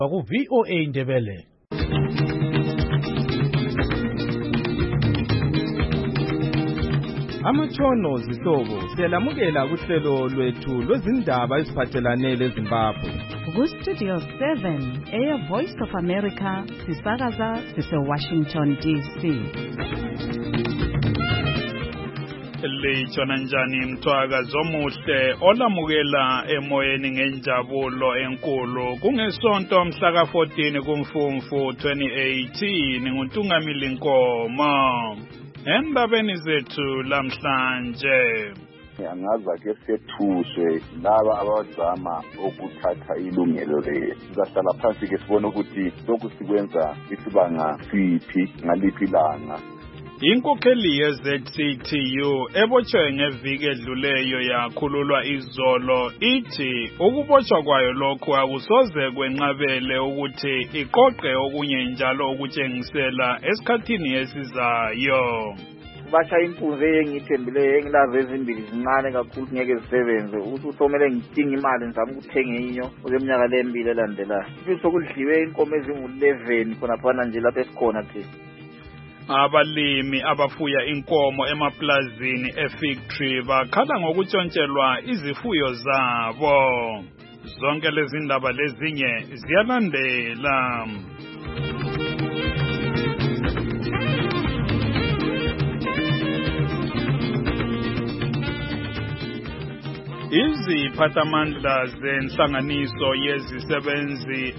ku VOA Ndebele. Amatshono zihlobo siyalamukela kuhlelo lwethu lwezindaba eziphathelane leZimbabwe. Ku Studio 7 Voice of America sisakaza sise-Washington DC. Litshona njani mthwaka zomuhle olamukela emoyeni ngenjabulo enkulu kungesonto mhla ka-14 kuMfumfu 2018 nguNtungamili Nkomo. Endabeni zethu lamhlanje angaza ke sethuswe laba abazama ukuthatha ilungelo lethu. Sizahlala phansi ke sibone ukuthi lokhu sikwenza isibanga siphi ngaliphi ilanga. Inkokheli ye-ZCTU ebotshwe ngeviki edluleyo yakhululwa izolo ithi ukubotshwa kwayo lokhu akusoze kwenqabele ukuthi iqoqe okunye njalo ukutshengisela esikhathini esizayo. Bashaya impunzi engiyithembileyo engilazi ezimbili zincane kakhulu ngeke zisebenze ukuthi uthomele ngidinga imali ngizama ukuthenga inyo kweminyaka lembili elandelayo. Futhi kudliwe inkomo ezingu-11 khonaphana nje lapho esikhona thina. Abalimi abafuya inkomo emaplazini eFigtree bakhala ngokuntshontshelwa izifuyo zabo. Zonke lezi ndaba lezinye ziyalandela. Iziphathamandla zenhlanganiso yezisebenzi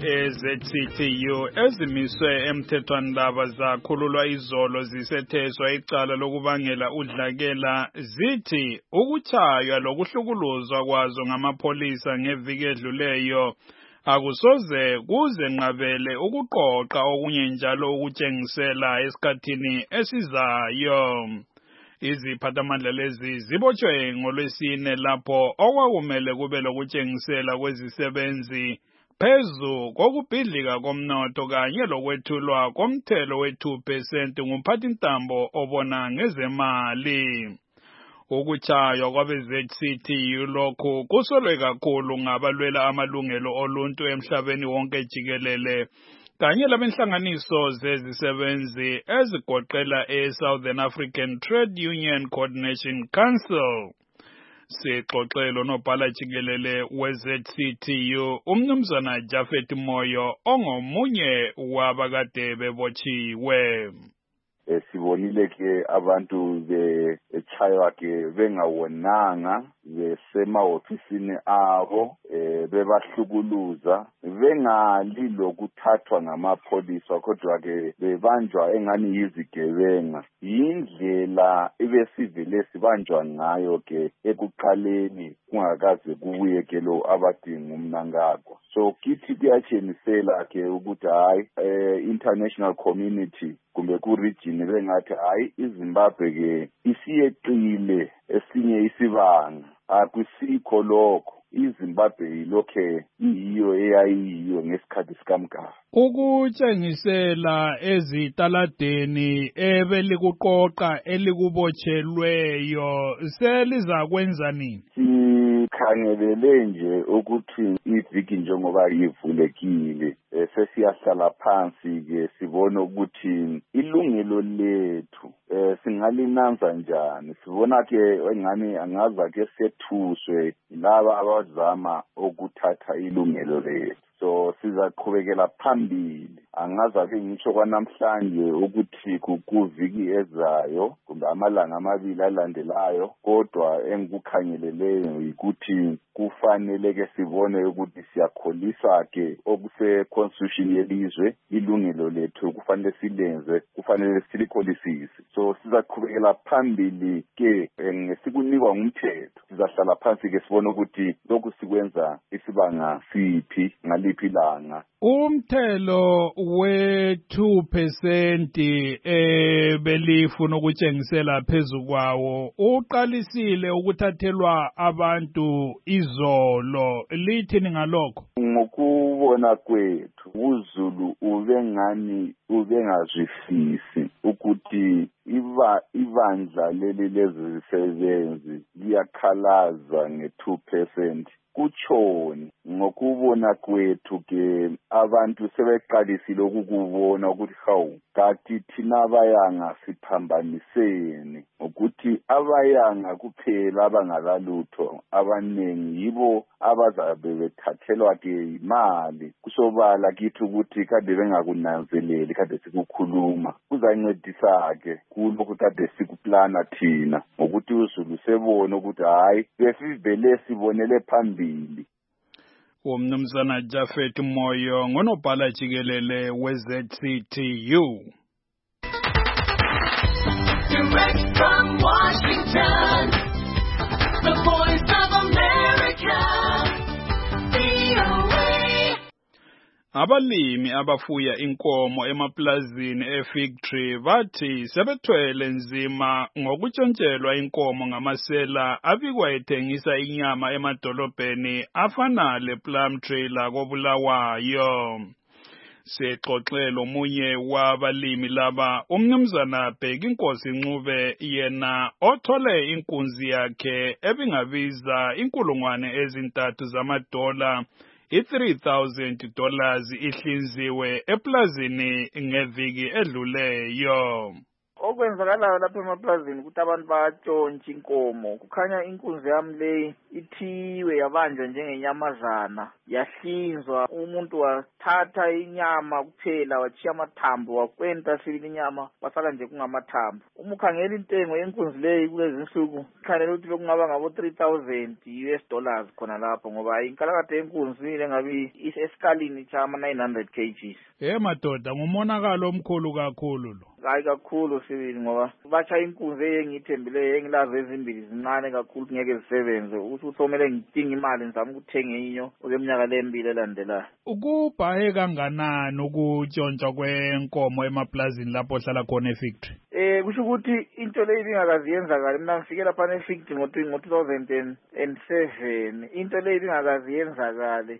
eZCTU ezimiswe emthethwandaba zakhululwa izolo zisetheswa icala lokubangela udlakela zithi ukutshaywa lokuhlukuluzwa kwazo ngamapholisa ngeviki edluleyo akusoze kuze nqabele ukuqoqa okunye njalo ukutshengisela esikhathini esizayo. Iziphathamandla lezi zibotshwe ngolwesine lapho okwakumele kube lokutshengisela kwezisebenzi phezu kokubhidlika komnotho kanye lokwethulwa komthelo we-2% ngumphathintambo obona ngezemali. Ukutshaywa kwabe-ZCTU lokhu kusolwe kakhulu ngabalwela amalungelo oluntu emhlabeni wonke jikelele kanye labenhlanganiso zezisebenzi ezigoqela e-Southern African Trade Union Coordination Council. Sixoxelo nobhala jikelele we-ZCTU umnumzana Japhet Moyo ongomunye wabakade bebotshiwe. Sibonile ke abantu bechaywa ke bengawonanga besemahofisini abo bebahlukuluza bengali lokuthathwa ngamapholisa kodwa ke bebanjwa engani yizigebenga. Indlela ebesivele sibanjwa ngayo ke ekuqaleni kungakaze kubuye ke lo abadinga umnankako. So kithi kuyatshenisela ke ukuthi hayi international community kumbe ku-region bengathi hayi iZimbabwe ke isiyeqile esinye isibanga akusikho lokho. iZimbabwe yilokhe iyiyo eyayiyo ngesikhathi sikaMgaba. Ukutshengisela ezitaladeni ebelikuqoqa elikubotshelweyo seliza kwenza nini? Sikhangelele nje ukuthi iviki njengoba ivulekile sesiyahlala phansi ke sibone ukuthi ilungelo lethu singalinanza njani. Sibona ke engani angaza ke sethuswe laba abazama ukuthatha ilungelo lethu. So sizaqhubekela phambili. Angaza ke ngisho kwanamhlanje ukuthi kuviki ezayo kumbe amalanga amabili alandelayo kodwa engikukhangeleleyo ukuthi kufanele ke sibone ukuthi siyakholisa ke okuse constitution yelizwe ilungelo lethu kufanele silenze kufanele silikholisise. So sizaqhubekela phambili ke ngesikunikwa ngumthetho. Sizahlala phansi ke sibone ukuthi lokhu sikwenza isibanga siphi ngaliphi ilanga. Umthelo we-2% belifuna ukutshengisela phezu kwawo uqalisile ukuthathelwa abantu izolo. Lithini ngalokho? Ngokubona kwethu uZulu ubengazwisisi ukuthi ibandla leli lezisebenzi liyakhalaza nge-2% kutshoni. Ngokubona kwethu ke abantu sebeqalisile ukukubona ukuthi hawu kanti thina abayanga siphambaniseni ukuthi abayanga kuphela abangalalutho abaningi yibo abazabe bethathelwa ke imali kusobala kithi ukuthi kade bengakunanzeleli kade sikukhuluma kuzancedisa ke kulokho kade sikuplana thina ukuthi uZulu sebone ukuthi hayi besivele sibonele phambili. Umnumzana Jafet Moyo ngonobhala jikelele we-ZCTU. Direct from Washington, the Voice of America, VOA. Abalimi abafuya inkomo emaplazini eFig Tree bathi sebethwele nzima ngokutshontshelwa inkomo ngamasela abikwa ethengisa inyama emadolobheni afana lePlum Tree la koBulawayo. Sexoxelo omunye wabalimi laba umnumzana Bhekinkosi Ncube yena othole inkunzi yakhe ebingabiza $3,000 zamadola $3,000 ihlinziwe eplazini ngeviki edluleyo. Okwenzakalayo lapha emaplazini ukuthi abantu bayatshontsha inkomo. Kukhanya inkunzi yami le ithiwe yabanjwa njengenyamazana yahlinzwa, umuntu wathatha inyama kuphela wachiya amathambo wakwenta sibili inyama wasala nje kungamathambo. Uma ukhangela intengo yenkunzi leyi kulezi insuku khanele ukuthi bekungaba ngabo $3,000 khona lapho ngoba inkalakade yenkunzi lengabi isesikalini chama 900 kgs. Madoda ngumonakalo omkhulu kakhulu lo. Hayi kakhulu sibili ngoba batsha inkunzi engithembileyo engilazi ezimbili zincane kakhulu ngeke zisebenze ukuthi uthomele ngidinga imali ngizama ukuthenga inyo okweminyaka lembili elandelayo. Ukubhahe kanganani ukutshontsha kwenkomo emaplazini lapho hlala khona eFig Tree? Kusho ukuthi into leyo ibingakazi yenzakala. Mina ngifike lapha eFig Tree ngo-2007 into leyo ibingakazi yenzakale.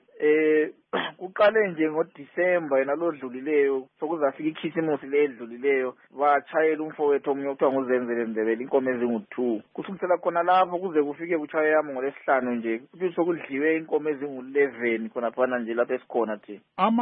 Kuqale nje ngoDisemba yena lodlulileyo sokuzafika ikhisimusi ledlulileyo bachayela umfowethu omunye okuthiwa nguZenzele Ndebele inkomo ezingu2 kusukela khona lapho kuze kufike kuchaye yami ngoLesihlanu nje kuthi sokudliwe inkomo ezingu11 khona phana nje lapha esikhona thi.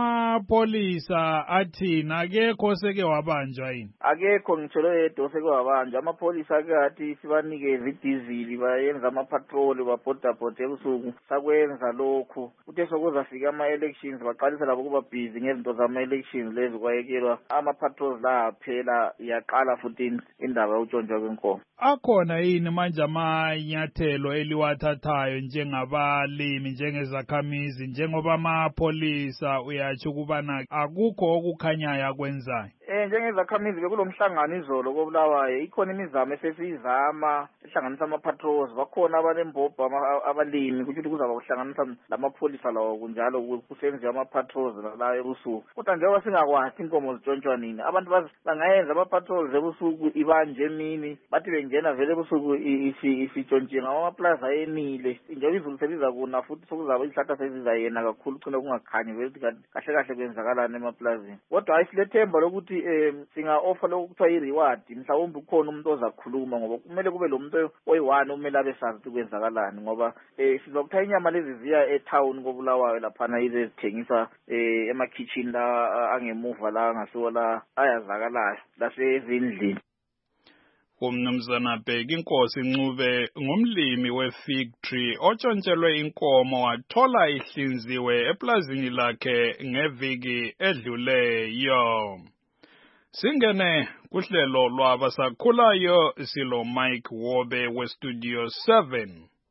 Amapolisa athina akekho seke wabanjwa yini? Akekho ngitsho lo yedwa seke wabanjwa. Amapolisa ake athi sibanikeze idizili bayenza amapatrol babhoda ebusuku sakwenza lokho kuthe sokuzafika elections baqalisa labo kuba busy ngezinto zama-elections lezi kwayekelwa ama-patrols la phela yaqala futhi indaba yokutshontshwa kwenkomo. Akhona yini manje amanyathelo eliwathathayo njengabalimi njengezakhamizi njengoba amapolisa uyatsho ukubana akukho okukhanyayo akwenzayo? Njengezakhamizi bekulomhlangano izolo koBulawayo ikhona imizamo esesiyizama ehlanganisa ama-patrols bakhona abanembobho abalimi ukuthi kuzaba kuhlanganisa lamapholisa lawo kunjalo kusenziwa ama-patrols la ebusuku. Kodwa njengoba singakwazi inkomo zitshontshwa nini abantu bangayenza ama-patrols ebusuku ibanje emini bathi bengena vele ebusuku isitshontshiwe ngamaplaza emile njengoba izulu seliza kuna futhi sokuzaba izihlahla sezizayena kakhulu ugcina kungakhanyi vele kahle kahle kwenzakalani emaplazini. Kodwa hayi silethemba lokuthi singa-offer lokhu kuthiwa i-reward mhlawumbe ukhona umuntu ozakhuluma ngoba kumele kube lo muntu oyi-1 umele abe sazi ukuthi kwenzakalani ngoba sizokuthatha inyama lezi ziya etown koBulawayo laphana ize zithengisa ema-kitchen la angemuva la angasiwo la ayazakalayo lasezindlini. Umnumzana Bhekinkosi Ncube ngumlimi weFig Tree otshontshelwe inkomo wathola ihlinziwe eplazini lakhe ngeviki edluleyo. Singene kuhlelo lwabasakhulayo silo Mike Wobe weStudio 7.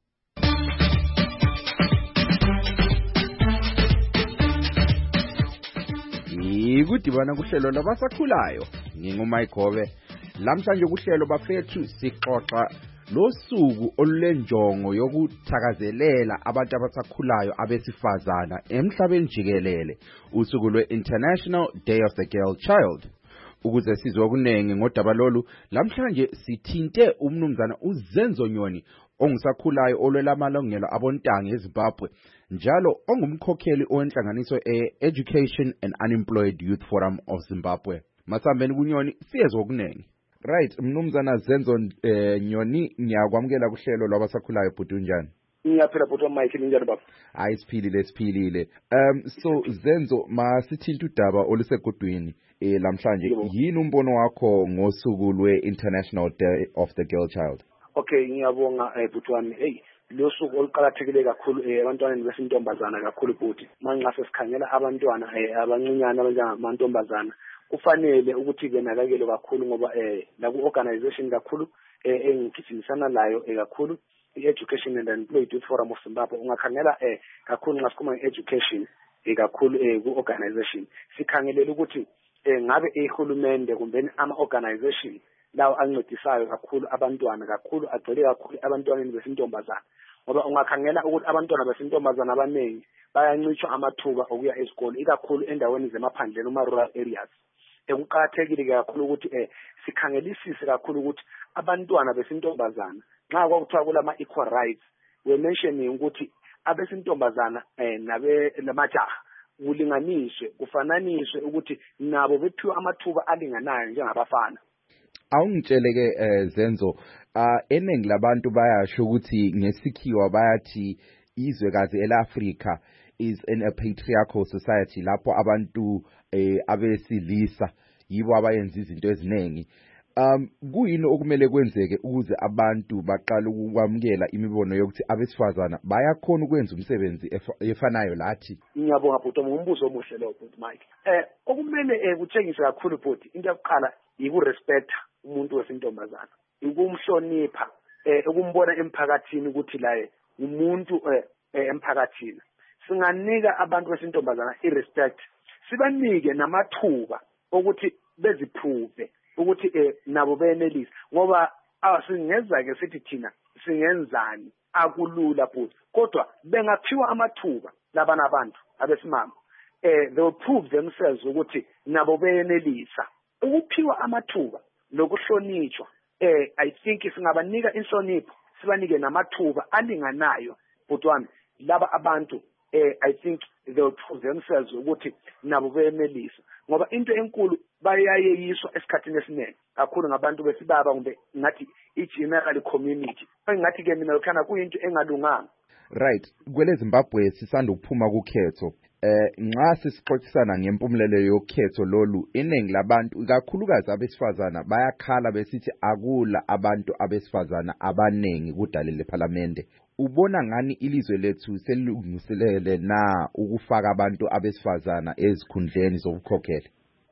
Ikudibana kuhlelo labasakhulayo nginguMike Wobe. Lamhlanje kuhlelo bafethu sixoxa losuku olulenjongo yokuthakazelela abantu abasakhulayo abesifazana emhlabeni jikelele, usuku lwe-International Day of the Girl Child. Ukuze sizwe okunengi ngodaba lolu, lamhlanje sithinte umnumzana uZenzo Nyoni ongusakhulayo olwela amalungelo abontanga eZimbabwe, njalo ongumkhokheli owenhlanganiso Education and Unemployed Youth Forum of Zimbabwe. Masambeni kuNyoni siyezwe okunengi. Right, mnumzana Zenzo Nyoni, ngiyakwamukela kuhlelo lwabasakhulayo bhuti unjani? Ngiyaphela bhuti Mike ninjani baba? Hayi siphilile. So Zenzo masithinta udaba olusegudwini lamhlanje yini umbono wakho ngosuku lwe-International Day of the Girl Child? Okay, ngiyabonga bhuti wami. Hey, lo suku oluqhakathekile kakhulu abantwaneni besintombazana kakhulu bhuti. Manje sesikhangela abantwana abancinyane abanjengamantombazana. Kufanele ukuthi benakekele kakhulu ngoba la ku-organization kakhulu engigijingisana layo kakhulu i-Education and Employed Youth Forum of Zimbabwe ungakhangela kakhulu nxa sikhuluma nge-education kakhulu ku-organization sikhangelela ukuthi ngabe ihulumende kumbe ama-organization lawo ancedisayo kakhulu abantwana kakhulu agcwele kakhulu abantwaneni besintombazana ngoba ungakhangela ukuthi abantwana besintombazana abaningi bayancishwa amathuba okuya esikole ikakhulu endaweni zemaphandleni uma-rural areas. Kuqakathekile kakhulu ukuthi sikhangelisise kakhulu ukuthi abantwana besintombazana nxa kwakuthiwa kulama-equal rights we mentioning ukuthi abesintombazana namajaha kulinganiswe kufananiswe ukuthi nabo bephiwe amathuba alinganayo njengabafana. Awungitsheleke Zenzo eningi labantu bayasho ukuthi ngesikhiwa bayathi izwekazi elAfrika is in a patriarchal society lapho abantu abesilisa yibo abayenza izinto eziningi. Kuyini okumele kwenzeke ukuze abantu baqale ukwamukela imibono yokuthi abesifazana bayakhona ukwenza umsebenzi efanayo lathi? Ngiyabonga bhuti ngumbuzo omuhle lo bhuti Mike. Okumele kutshengise kakhulu bhuti into yokuqala yikurespect umuntu wesintombazana. Ukumhlonipha ukumbona emphakathini ukuthi laye umuntu emphakathini. Singanika abantu besintombazana irespect. Sibanike namathuba ukuthi beziphuve ukuthi nabo benelisa ngoba asingeza ke sithi thina singenzani akulula futhi kodwa bengaphiwa amathuba labana abantu abesimama they will prove themselves ukuthi nabo benelisa ukuphiwa amathuba lokuhlonitshwa. I think singabanika inhlonipho sibanike namathuba alinganayo futhi wami laba abantu I think they will prove themselves ukuthi nabo benelisa ngoba into enkulu bayayeyiswa esikhathini esiningi kakhulu ngabantu besibaba kumbe ngathi i-general community ngathi ke mina lokhana kuyinto engalunganga. Right, kwele Zimbabwe sisanda ukuphuma kukhetho nxa sisixoxisana ngempumlelo yokhetho lolu iningi labantu kakhulukazi abesifazana bayakhala besithi akula abantu abesifazana abaningi kudale leParliament. Ubona ngani ilizwe lethu selilungiselele na ukufaka abantu abesifazana ezikhundleni zokukhokhela?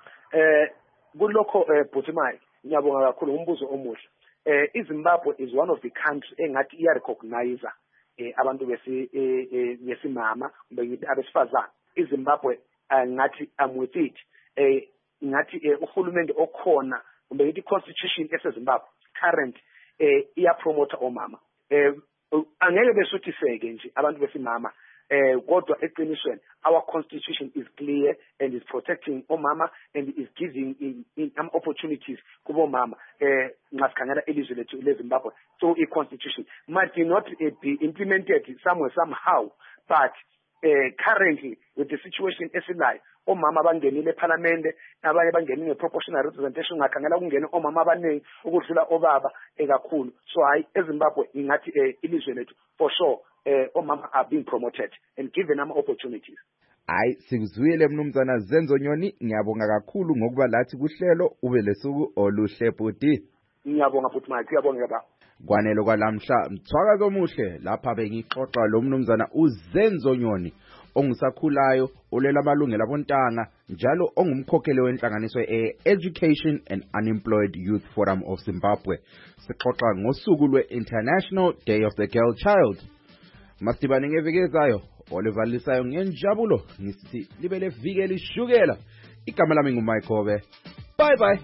Kulokho bhuti Mike ngiyabonga kakhulu umbuzo omuhle. iZimbabwe is one of the countries engathi iya-recognize abantu besimama ngithi abesifazana. iZimbabwe ngathi I'm with it. Ngathi uhulumende okhona kumbe ngithi constitution eseZimbabwe current iya-promote omama. Angeke besuthiseke nje abantu besimama kodwa eqinisweni our constitution is clear and is protecting omama and is giving opportunities kubo mama ngasikhangela ilizwe lethu leZimbabwe. So a constitution might not be implemented somewhere somehow but currently with the situation esilayo omama bangenile eParliament abanye bangenile proportional representation ngakhangela kungene omama abaningi ukudlula obaba ekakhulu. So hayi eZimbabwe ingathi ilizwe lethu for sure omama are being promoted and given ama opportunities. Hayi sikuzwile mnumzana Zenzo Nyoni ngiyabonga kakhulu ngokuba lathi kuhlelo ube lesuku oluhle bhuti. Ngiyabonga futhi Mike uyabonga baba. Kwanelo kwalamhla mthwakazo omuhle lapha bengixoxa lo mnumzana uZenzo Nyoni ongusakhulayo olela amalungelo abontanga njalo ongumkhokheli wenhlanganiso Education and Unemployed Youth Forum of Zimbabwe. Sixoxa ngosuku lwe-International Day of the Girl Child. Masibane ngeviki ezayo olivalisayo ngenjabulo ngisithi libe leviki elishukela. Igama lami nguMike Hobe. Bye bye.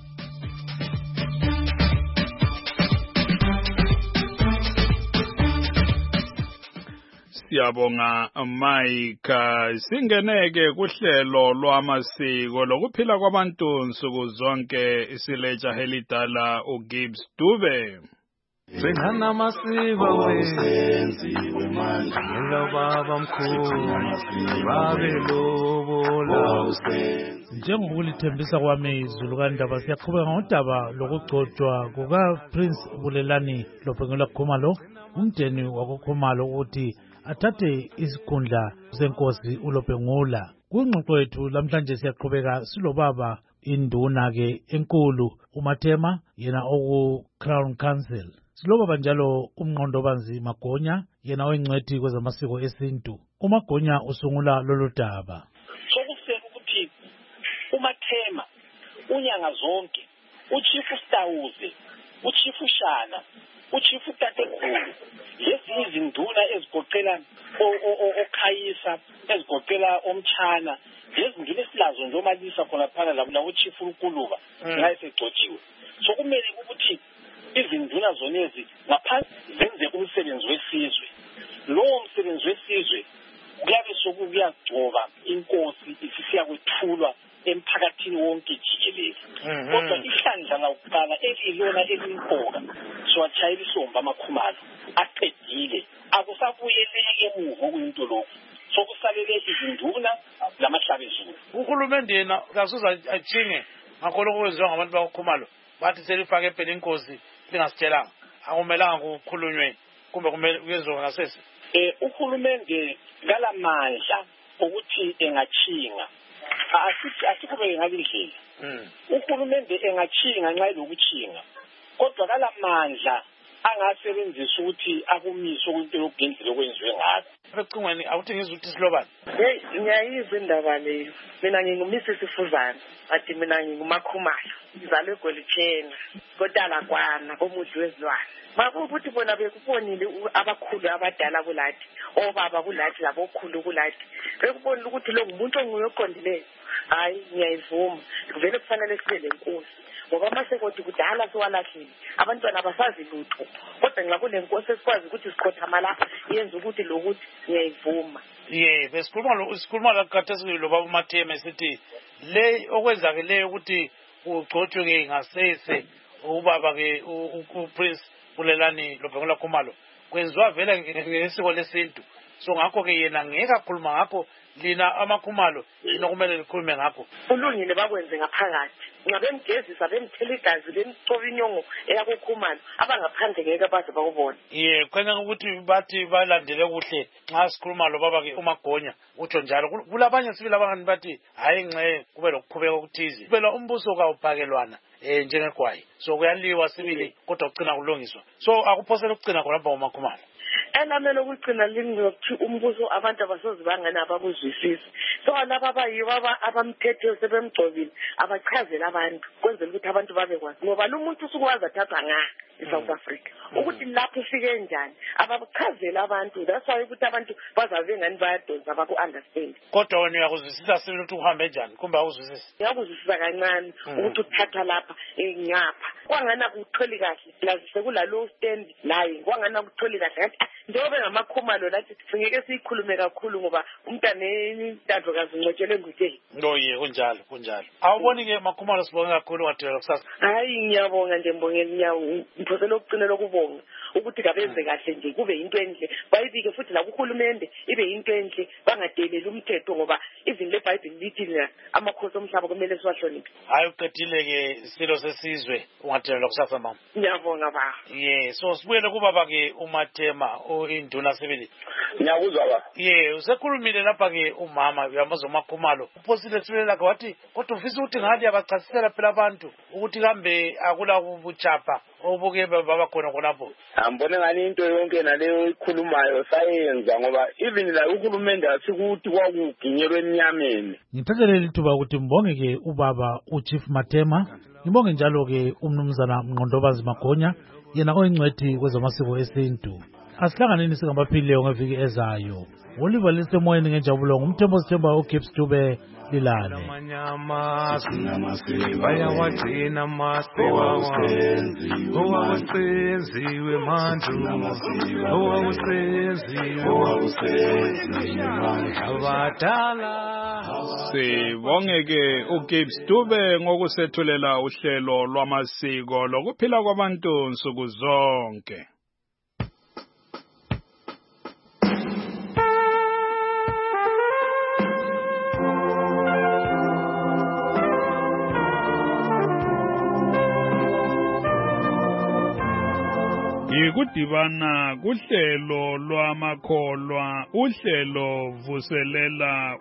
Siyabonga Mike. Singeneke kuhlelo lwamasiko lokuphila kwabantu nsuku zonke isileja helidala uGibbs Dube. Sengana masiko wesenziwe manje ngelo baba mkhulu babe lobola Njengokulithembisa kwami izulu kaNdaba siyaqhubeka ngodaba lokugcotshwa kuka Prince Bulelani lobhengela kukhoma lo umndeni wakoKhumalo ukuthi athathe isikhundla senkosi uLobhengula. Kungxoxo yethu lamhlanje siyaqhubeka silobaba induna ke enkulu uMathema yena oku Crown Council. Silobaba njalo uMnqondobanzi Magonya yena oyingcwethi kwezamasiko esintu. uMagonya usungula lolu daba. Sokuseka ukuthi uMathema unyanga zonke uChief Stawuze, uChief Shana, uChief Tatekhulu, lezi izinduna ezigoqela oKhayisa, ezigoqela oMchana, lezi nduna esilazo nje omalisa khona phana la uChief uNkuluba ngayesegcotshiwe. So kumele ukuthi izinduna zonezi ngaphansi zenze umsebenzi wesizwe. Lowo msebenzi wesizwe kuyabe sokuyagcoba inkosi isisiya kwethulwa emphakathini wonke jikelele. Kodwa ihlandla lokuqala elilona elimpoka siwachayela isomba amakhumalo aqedile akusabuyeleke emuva kuyinto lokho sokusalele izinduna lamahlabezulu. Uhulumende yena kasuza achinge ngakho lokwenziwa ngabantu bakoKhumalo bathi selifake phela inkosi lingasitshelanga akumelanga ukukhulunywe kumbe kumele kuyenziwe ngasese. Uhulumende ngalamandla ukuthi engachinga asikube ngalindlela. Uhulumende engachinga nxa lokuchinga kodwa kalamandla angasebenzisa ukuthi akumise into yokugendlela okwenziwe ngakho. Becingweni awuthi ngizuthi silobani. Hey ngiyayizwa indaba leyo. Mina ngingumisi Sifuzana, athi mina ngingumakhumalo. Ngizalwe eGolithena, kodala kwana komuthi wezilwane. Makuthi bona bekubonile abakhulu abadala kulathi, obaba kulathi labokhulu kulathi. Bekubonile ukuthi lo ngumuntu onguyoqondileyo. Hayi ngiyayivuma. Kuvele kufanele sibe lenkosi. Ngoba masekoti kudala siwalahlile. Abantwana abasazi lutho. Kodwa nxa kulenkosi esikwazi ukuthi siqotha lapha yenza ukuthi lokuthi ngiyayivuma. Besikhuluma la khathesi lo baba uMathema esithi le okwenzakeleyo ukuthi ugcotshwe ke ngasese ubaba ke uPrince Bulelani Lobhengula Khumalo kwenziwa vele ngesiko lesintu. So ngakho ke yena ngeke akhuluma ngakho lina amakhumalo inokumele likhulume ngakho. Ulungile bakwenze ngaphakathi. Ngabemgezisa bemthela igazi bemcoba inyongo eyakoKhumalo abangaphandle ngeke baze bakubona. Kwenza ukuthi bathi balandele kuhle nxa sikhuluma lo baba ke uMagonya utsho njalo. Kulabanye sibili abangani bathi hayi ngxe kube lokukhubeka okuthize. Phela umbuso kawuphakelwana njengegwayi. So kuyaliwa sibili kodwa ugcina kulungiswa. So akuphosela ukugcina khona lapha uMakhumalo. Elamele ukugcina lingokuthi umbuso abantu abasozi bangena abakuzwisisi. So laba abayibo abamthethe sebemgcobile abachazela abantu kwenzela ukuthi abantu babekwazi ngoba lo muntu usukwazi athathwa ngaka eSouth Africa ukuthi lapho ufike njani abachazela abantu. That's why ukuthi abantu bazabe ngani bayadonsa baku-understand. Kodwa wena uyakuzwisisa sibili ukuthi uhambe njani kumbe awuzwisisi? Ngiyakuzwisisa kancane ukuthi uthatha lapha ngapha kwangana kutholi kahle lazise kulalo stand naye kwangana kutholi kahle njengoba ngamakhumalo lathi singeke siyikhulume kakhulu ngoba umntana entandlokazi ngcotshele nguthe. Kunjalo. Awuboni ke makhumalo sibonge kakhulu ngadela kusasa. Hayi ngiyabonga nje mbongela nyawo ngiphosela ukugcina lokubonga ukuthi kabenze kahle nje kube into enhle bayibike futhi la kuhulumende ibe into enhle bangadeleli umthetho ngoba izinto leBhayibheli lithi amakhosi omhlaba kumele siwahloniphe. Hayi uqedile ke isilo sesizwe ungadela kusasa mama. Ngiyabonga ba. So sibuyele kubaba ke uMathema induna sibili. Ngiyakuzwa ba. Usekhulumile lapha ke umama uyamazo makhumalo. Uphosile sibili lakhe wathi kodwa ufisa ukuthi ngathi abachasisela phela abantu ukuthi kambe akula ubuchapha obuke baba khona khonapho. Ambone ngani into yonke naleyo ikhulumayo sayenza ngoba even la uhulumende asikuthi kwakuginyelwe emnyameni. Ngithathelele lithuba ukuthi mbonge ke ubaba uChief Mathema, ngibonge njalo ke umnumzana Mnqondobanzi Magonya yena oyingcwethi kwezamasiko esintu. Asihlanganeni singabaphilileyo ngeviki ezayo. Oliver lisemoyeni ngenjabulo ngumthembo sithemba uGibbs Dube lilale. Bayawagcina amasiko owawusenziwe manje abadala. Sibongeke uGibbs Dube ngokusethulela uhlelo lwamasiko lokuphila kwabantu nsuku zonke. Ikudibana kuhlelo lwamakholwa uhlelo vuselela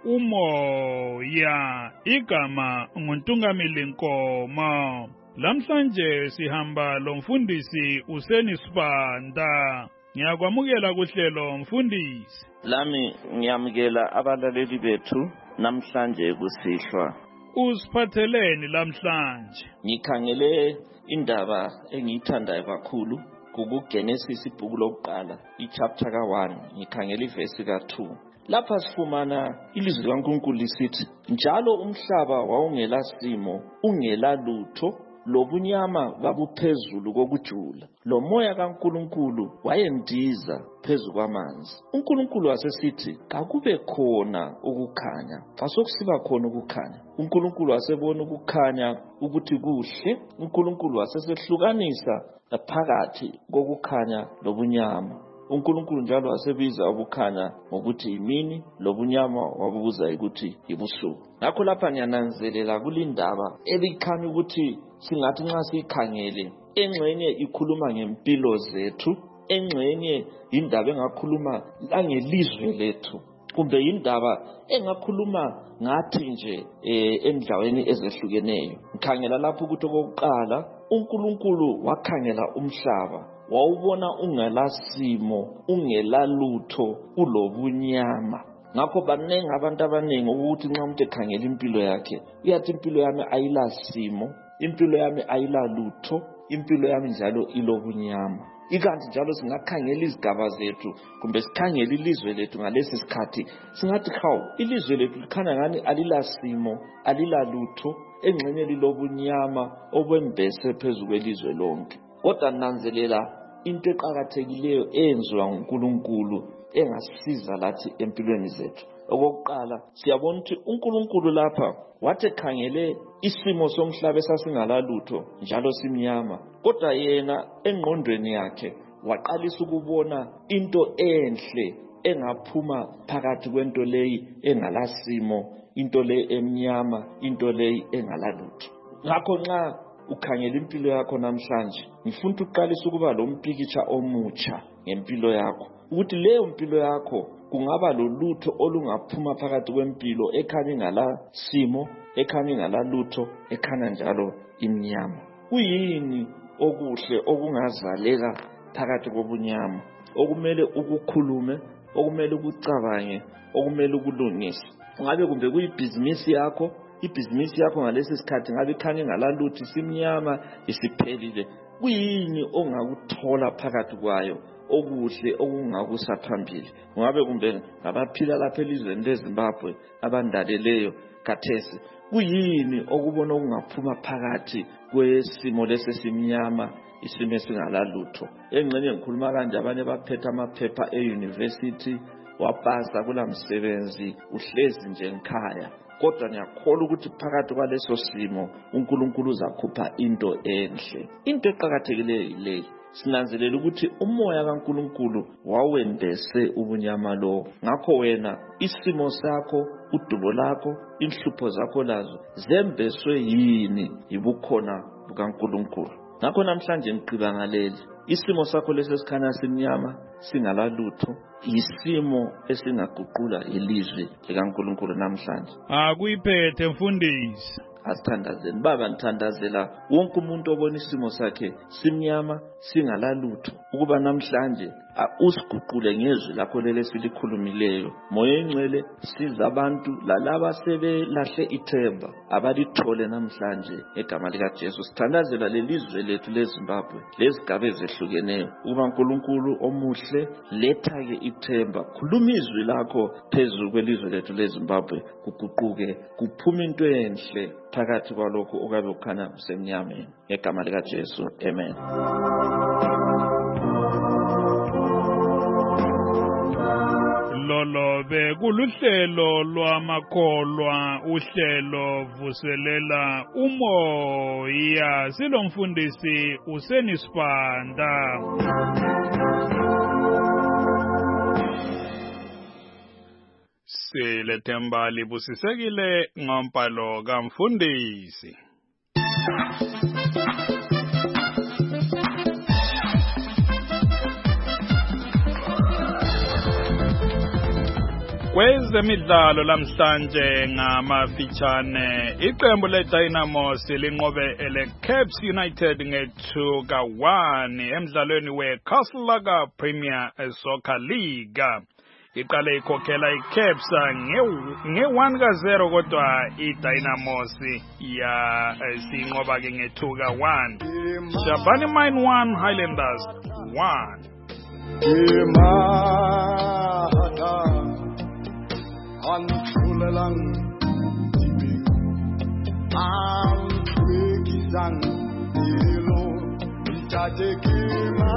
umoya igama nguNtungamili Nkomo. Lamhlanje sihamba lomfundisi Useni Sibanda. Ngiyakwamukela kuhlelo mfundisi. Lami ngiyamukela abalaleli bethu namhlanje kusihlwa. Usiphatheleni lamhlanje? Ngikhangele indaba engiyithandayo kakhulu kuGenesis ibhuku lokuqala ichapter ka1 ngikhangela ivesi ka2. Lapha sifumana ilizwi likaNkulunkulu lisithi njalo umhlaba wawungela simo ungela lutho lobunyama babuphezulu kokujula lo moya kaNkulunkulu wayendiza phezu kwamanzi. uNkulunkulu wasesithi kakube khona ukukhanya. Fasokusiba khona ukukhanya. uNkulunkulu wasebona ukukhanya ukuthi kuhle. uNkulunkulu wasesehlukanisa phakathi kokukhanya lobunyama. uNkulunkulu njalo wasebiza ubukhanya ngokuthi imini lobunyama wabubuza ukuthi ibusuku. Ngakho lapha ngiyananzelela kulindaba elikhanya ukuthi singathi nxa sikhangele engxenye ikhuluma ngempilo zethu, engxenye indaba engakhuluma langelizwe lethu, kumbe indaba engakhuluma ngathi nje endaweni ezehlukeneyo. Ngikhangela lapho ukuthi okokuqala uNkulunkulu wakhangela umhlaba wawubona ungelasimo ungelalutho ulobunyama. Ngakho banengi abantu abanengi ukuthi nxa umuntu ekhangela impilo yakhe uyathi impilo yami ayilasimo, impilo yami ayilalutho, impilo yami njalo ilobunyama. Ikanti njalo singakhangela izigaba zethu kumbe sikhangela ilizwe lethu ngalesi sikhathi singathi hawu ilizwe lethu likhanya ngani alilasimo alilalutho, engxenye lilobunyama obembese phezu kwelizwe lonke. Kodwa nanzelela into eqhakathekileyo eyenziwa nguNkulunkulu engasisiza lathi empilweni zethu. Okokuqala siyabona ukuthi uNkulunkulu lapha wathi ekhangele isimo somhlaba esasingalalutho njalo simnyama, kodwa yena engqondweni yakhe waqalisa ukubona into enhle engaphuma phakathi kwento leyi engalasimo, into leyi emnyama, into leyi engalalutho. Ngakho nxa ukhangela impilo yakho namhlanje ngifuna uqalisa ukuba lompikitsha omutsha ngempilo yakho, ukuthi leyo mpilo yakho kungaba lolutho olungaphuma phakathi kwempilo ekhanya ingalasimo, ekhanya ingalalutho, ekhanya njalo imnyama. Kuyini okuhle okungazaleka phakathi kobunyama okumele ukukhulume, okumele ukucabange, okumele ukulungise? Ngabe kumbe kuyibhizinisi yakho, ibhizinisi yakho ngalesi sikhathi ngabe ikhanya ingalalutho, isimnyama, isiphelile. Kuyini ongakuthola phakathi kwayo okuhle okungakusa phambili? Ngabe kumbe ngabaphila lapha elizweni leZimbabwe abandaleleyo khathesi, kuyini okubona okungaphuma phakathi kwesimo lesesimnyama, isimo esingalalutho? Engxenye ngikhuluma kanje abanye baphethe amaphepha euniversity, wapasa kula msebenzi, uhlezi nje ngikhaya. Kodwa ngiyakholwa ukuthi phakathi kwaleso simo uNkulunkulu uzakhupha into enhle. Into eqhakathekileyo yileyo, sinanzelela ukuthi umoya kaNkulunkulu wawembese ubunyama lo. Ngakho wena isimo sakho, udubo lakho, inhlupho zakho lazo zembeswe yini? Yibukhona bukaNkulunkulu. Ngakho namhlanje ngiqiba ngaleli, isimo sakho lesesikhanya simnyama singalalutho isimo esingaguqula ilizwe likaNkulunkulu namhlanje. Akuyiphethe mfundisi. Asithandazeni baba, ngithandazela wonke umuntu obona isimo sakhe simnyama singalalutho ukuba namhlanje usiguqule ngezwi lakho leli silikhulumileyo. Moya engcwele siza abantu lalaba sebelahle ithemba abalithole namhlanje egama likaJesu. Sithandazela lelizwe lethu leZimbabwe lezigaba ezehlukeneyo ukuba uNkulunkulu omuhle letha-ke ithemba, khuluma izwi lakho phezulu kwelizwe lethu leZimbabwe, kuguquke kuphume into enhle phakathi kwalokho okabe kukhanya kusemnyameni egama likaJesu, amen. Lolo bekuluhlelo lwamakholwa, uhlelo vuselela umoya, silomfundisi Useni Sibanda. Silethemba libusisekile ngompalo kamfundisi. Kwezemidlalo lamhlanje ngamafitshane iqembu leDynamos linqobe eleCaps United nge-2-1 emdlalweni weCastle Premier Soccer League. Iqale ikhokhela iCaps nge-1-0 kodwa iDynamos sinqoba ke nge-2-1. Shabani Mine 1 Highlanders 1. Anthulelang dibing antwekisang ilo itatekima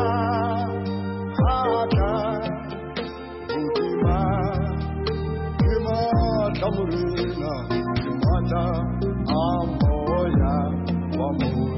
hata butima kima tamurina kimata amoya wamu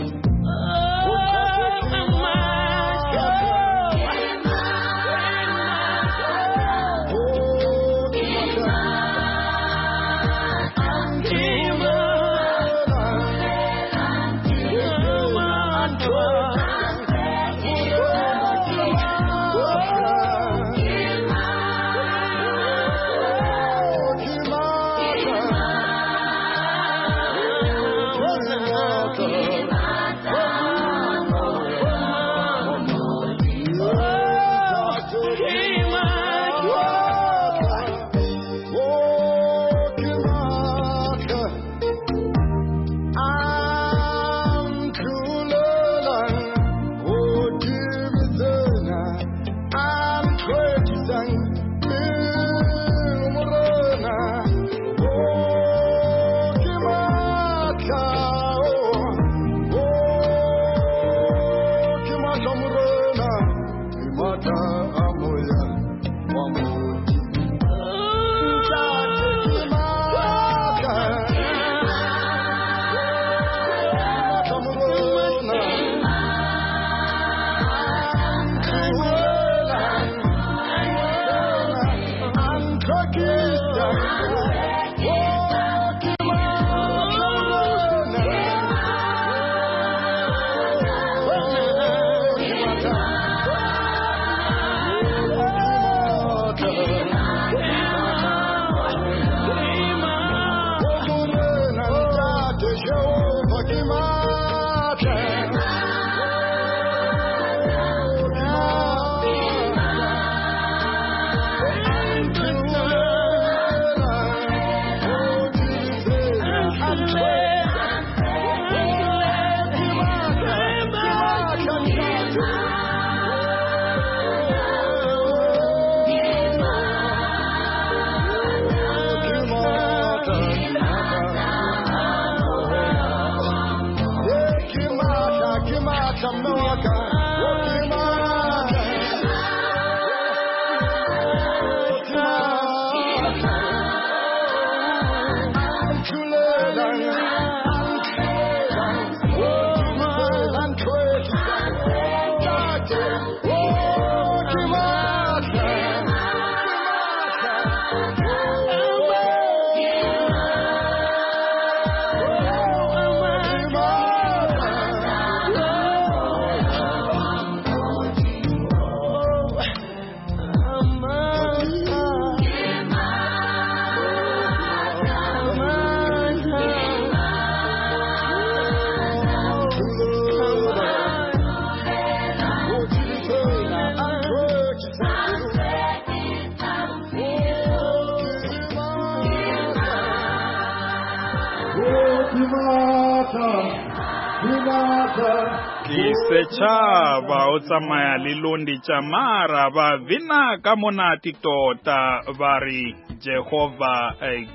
Kisechaba otsamaya lilondi chamara ba vina kamonati tota bari Jehova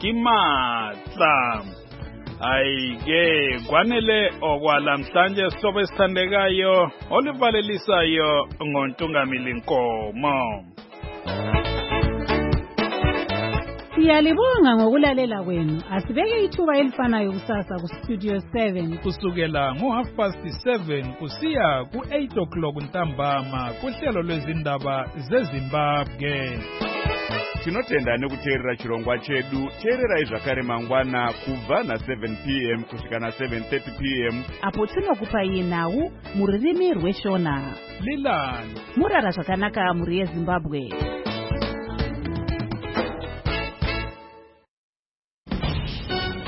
kimatla ayike kwanele okwalamhlanje sobe sithandekayo olivalelisayo ngontungamili Nkomo. Siyalibonga ngokulalela kwenu. Asibeke ithuba elifanayo kusasa ku Studio 7 kusukela ngo7:30 kusiya ku8:00 ntambama kuhlelo lwezindaba zeZimbabwe. Tinotenda nekuteerera chirongwa chedu. Teererai zvakare mangwana kubva na7 p.m. kusvika na7:30 p.m. apo tinokupai nhau mururimi rweShona. Lilani murara zvakanaka muri yeZimbabwe.